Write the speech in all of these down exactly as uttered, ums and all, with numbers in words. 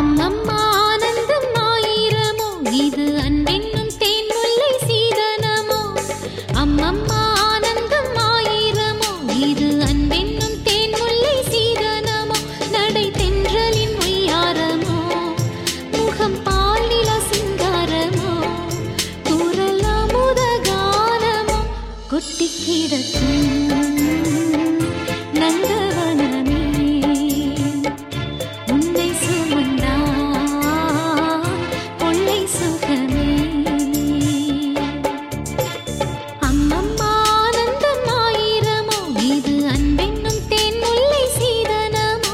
அம்மம்மா ஆனந்தம் ஆயிரமோ இது அன்பென்னும் தேன்முல்லை சீதனமோ அம்மம்மா ஆனந்தம் ஆயிரமோ இது அன்பென்னும் தேன்முல்லை சீதனமோ நடை தென்றலின் ஒய்யாரமோ முகம் பாலில சிங்காரமோ குரல் அமுத கானமோ கொட்டி கிடக்கும் நந்தவனமே உன்னை சுமந்தா கொள்ளை சுகமே அம்மம்மா ஆனந்தம் ஆயிரமோ இது அன்பென்னும் தேன்முல்லை சீதனமோ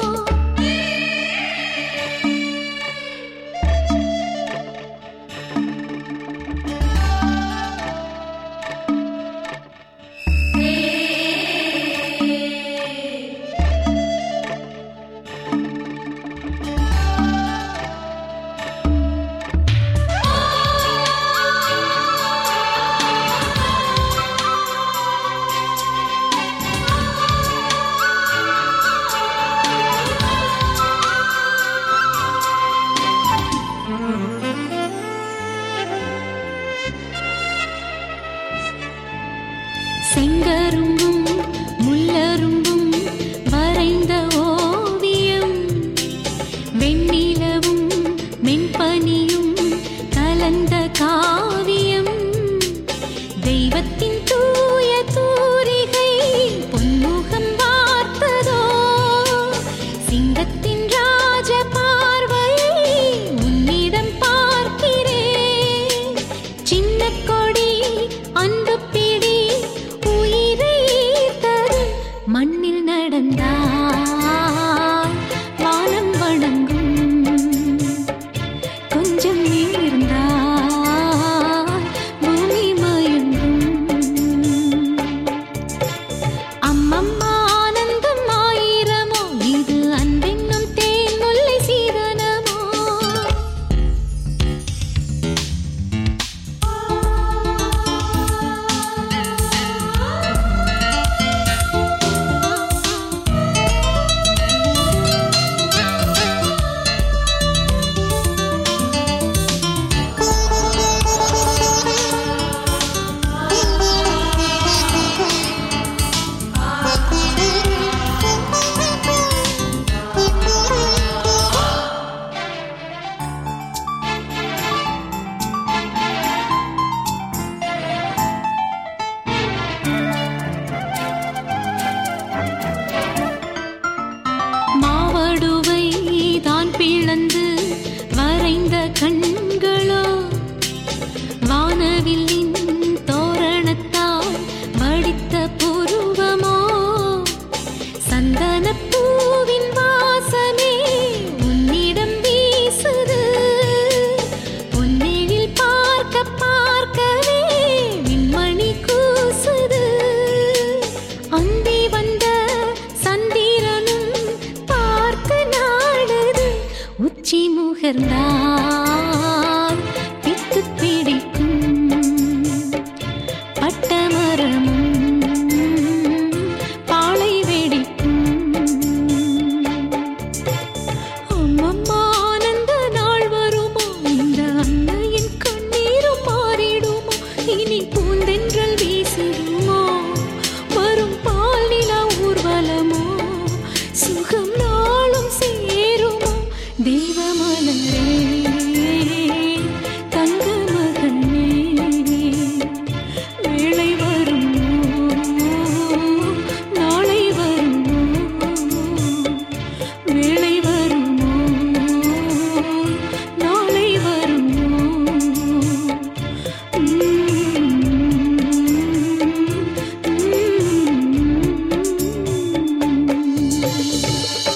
செங்கரும்பும் முள்ளரும்பும் வரைந்த ஓவியம் வெண்ணிலவும் மென்பனியும் கலந்த காவியம் தெய்வத்தின் தூய தூரிகை பொன்முகம் வார்த்ததோ சிங்கத்தின் ராஜ பார்வையை உன்னிடம் பார்க்கிறேன் சின்ன கொடி அன்பு பிடி மண்ணில் நடந்தால் வானம் வணங்கும் கொஞ்சம் நீர்ந்தால் பூமி மயங்கும் அம்மம்மா ஆனந்தம் ஆயிரமோ இது அன்பென்னும் தேன்முல்லை சீதனமோ மாவடுவை தான் பிளந்து வரைந்த கண்களோ வானவில்லின் தோரணத்தால் வடித்த புருவமோ சந்தன பூவின் வாசமே உன்னிடம் வீசுது பொன்னெழில் பார்க்க பார்க்கவே விண்மணி கூசுது அந்தி வந்த சந்திரனும் பார்த்து நாடுது உச்சி முகர்ந்தால் பித்து பிடிக்கும் பட்டமரமும் பாலை வெடிக்கும் அம்மம்மா ஆனந்த நாள் வருமோ இந்த அன்னையின் கண்ணீரும் மாறிடுமோ இனி பூந்தென்றல் வீசிடுமோ வரும் பால் நிலா ஊர்வலமோ சுகம் நாளும் சேருமோ தெய்வமலரே தங்க மகனே வேளை வருமோ நாளை வருமோ வேளை வருமோ நாளை வருமோ உம் உம் உம்